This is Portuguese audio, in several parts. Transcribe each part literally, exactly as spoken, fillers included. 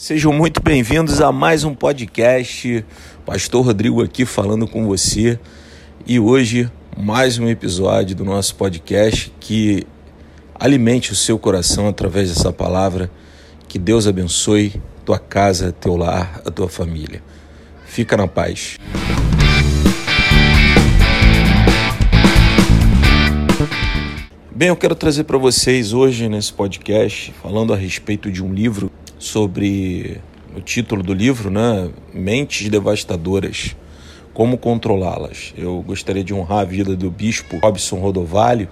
Sejam muito bem-vindos a mais um podcast. Pastor Rodrigo aqui falando com você. E hoje, mais um episódio do nosso podcast que alimente o seu coração através dessa palavra. Que Deus abençoe tua casa, teu lar, a tua família. Fica na paz. Bem, eu quero trazer para vocês hoje nesse podcast, falando a respeito de um livro sobre o título do livro, né? Mentes Devastadoras, como controlá-las. Eu gostaria de honrar a vida do bispo Robson Rodovalho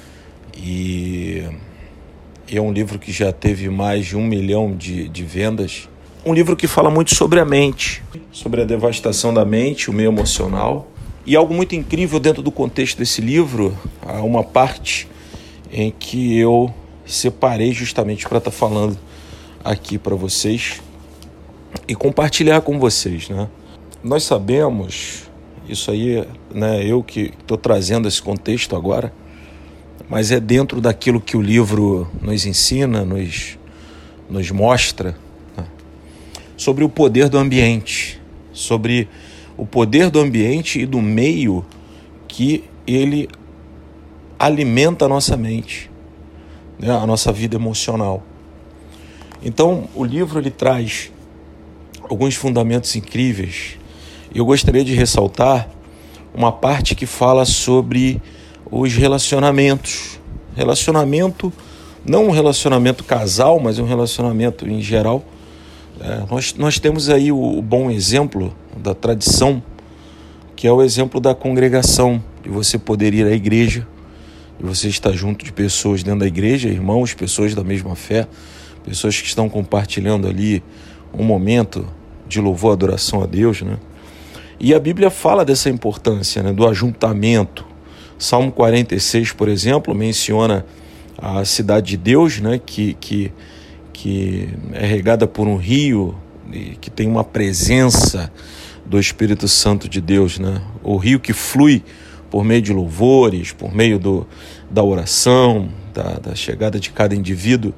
e é um livro que já teve mais de um milhão de, de vendas. Um livro que fala muito sobre a mente, sobre a devastação da mente, o meio emocional. E algo muito incrível dentro do contexto desse livro, há uma parte em que eu separei justamente para estar falando aqui para vocês e compartilhar com vocês, né? Nós sabemos, isso aí, né, eu que estou trazendo esse contexto agora, mas é dentro daquilo que o livro nos ensina, nos, nos mostra, né? Sobre o poder do ambiente, sobre o poder do ambiente e do meio que ele alimenta a nossa mente, né, a nossa vida emocional. Então, o livro ele traz alguns fundamentos incríveis. Eu gostaria de ressaltar uma parte que fala sobre os relacionamentos. Relacionamento, não um relacionamento casal, mas um relacionamento em geral. É, nós, nós temos aí o, o bom exemplo da tradição, que é o exemplo da congregação, de você poder ir à igreja, de você estar junto de pessoas dentro da igreja, irmãos, pessoas da mesma fé, pessoas que estão compartilhando ali um momento de louvor, adoração a Deus, né? E a Bíblia fala dessa importância, né, do ajuntamento. Salmo quarenta e seis, por exemplo, menciona a cidade de Deus, né, que, que, que é regada por um rio, e que tem uma presença do Espírito Santo de Deus, né? O rio que flui por meio de louvores, por meio do, da oração, da, da chegada de cada indivíduo.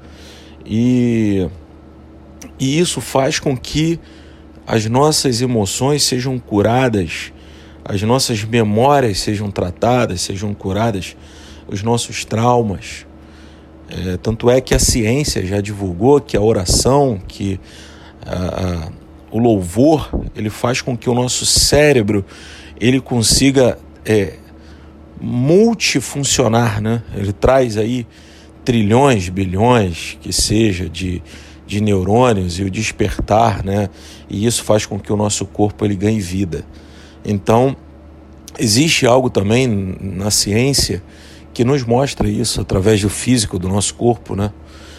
E, e isso faz com que as nossas emoções sejam curadas, as nossas memórias sejam tratadas, sejam curadas, os nossos traumas. É, tanto é que a ciência já divulgou que a oração, que a, a, o louvor, ele faz com que o nosso cérebro ele consiga é, multifuncionar, né? Ele traz aí trilhões, bilhões, que seja, de, de neurônios e o despertar, né? E isso faz com que o nosso corpo ele ganhe vida. Então, existe algo também na ciência que nos mostra isso através do físico do nosso corpo, né?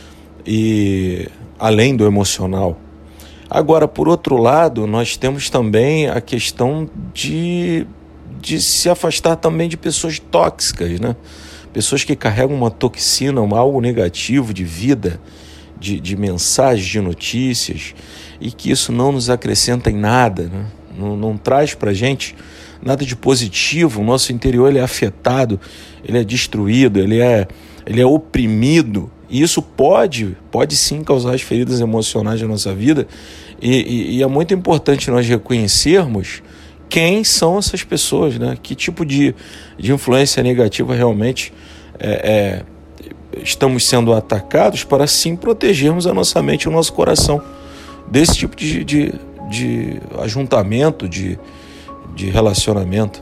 E além do emocional. Agora, por outro lado, nós temos também a questão de, de se afastar também de pessoas tóxicas, né? Pessoas que carregam uma toxina, um algo negativo de vida, de, de mensagens, de notícias, e que isso não nos acrescenta em nada, né? Não, não traz para a gente nada de positivo. O nosso interior ele é afetado, ele é destruído, ele é, ele é oprimido, e isso pode, pode sim causar as feridas emocionais da nossa vida, e, e, e é muito importante nós reconhecermos quem são essas pessoas, né? Que tipo de, de influência negativa realmente é, é, estamos sendo atacados, para assim protegermos a nossa mente e o nosso coração desse tipo de, de, de ajuntamento, de, de relacionamento.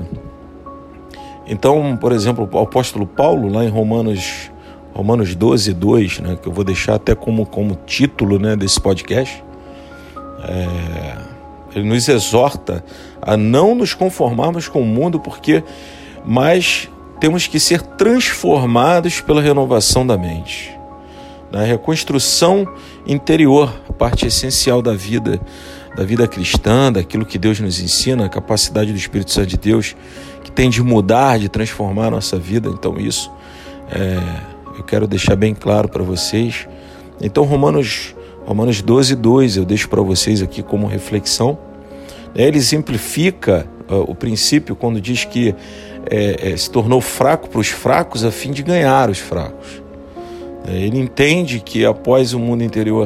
Então, por exemplo, o apóstolo Paulo, lá em Romanos, Romanos doze, dois, né? Que eu vou deixar até como, como título, né, desse podcast, é... ele nos exorta a não nos conformarmos com o mundo, porque mas temos que ser transformados pela renovação da mente. A reconstrução interior, a parte essencial da vida, da vida cristã, daquilo que Deus nos ensina, a capacidade do Espírito Santo de Deus, que tem de mudar, de transformar a nossa vida. Então isso é, eu quero deixar bem claro para vocês. Então Romanos... Romanos doze, dois, eu deixo para vocês aqui como reflexão. Ele simplifica uh, o princípio quando diz que é, é, se tornou fraco para os fracos a fim de ganhar os fracos. Ele entende que após o mundo interior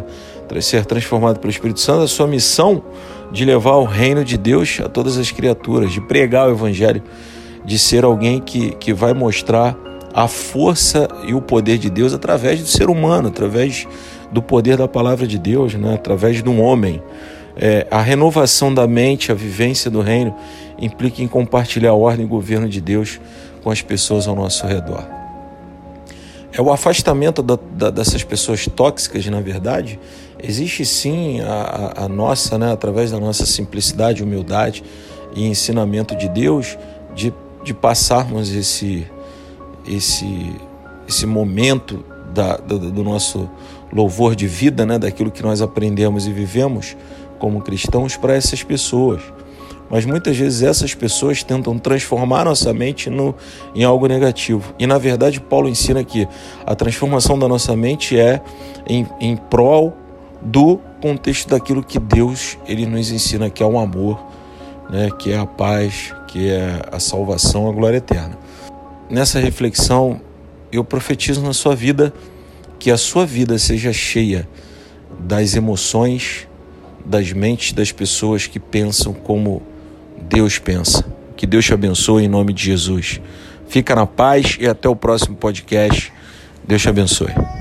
ser transformado pelo Espírito Santo, a sua missão de levar o reino de Deus a todas as criaturas, de pregar o Evangelho, de ser alguém que, que vai mostrar a força e o poder de Deus através do ser humano, através do poder da palavra de Deus, né? Através de um homem. É, a renovação da mente, a vivência do reino, implica em compartilhar a ordem e o governo de Deus com as pessoas ao nosso redor. É o afastamento da, da, dessas pessoas tóxicas, na verdade. Existe sim a, a, a nossa, né, através da nossa simplicidade, humildade e ensinamento de Deus, de, de passarmos esse, esse, esse momento da, do, do nosso louvor de vida, né, daquilo que nós aprendemos e vivemos como cristãos para essas pessoas. Mas muitas vezes essas pessoas tentam transformar nossa mente no, em algo negativo. E na verdade Paulo ensina que a transformação da nossa mente é em, em prol do contexto daquilo que Deus ele nos ensina, que é o amor, né, que é a paz, que é a salvação, a glória eterna. Nessa reflexão eu profetizo na sua vida que a sua vida seja cheia das emoções, das mentes das pessoas que pensam como Deus pensa. Que Deus te abençoe em nome de Jesus. Fica na paz e até o próximo podcast. Deus te abençoe.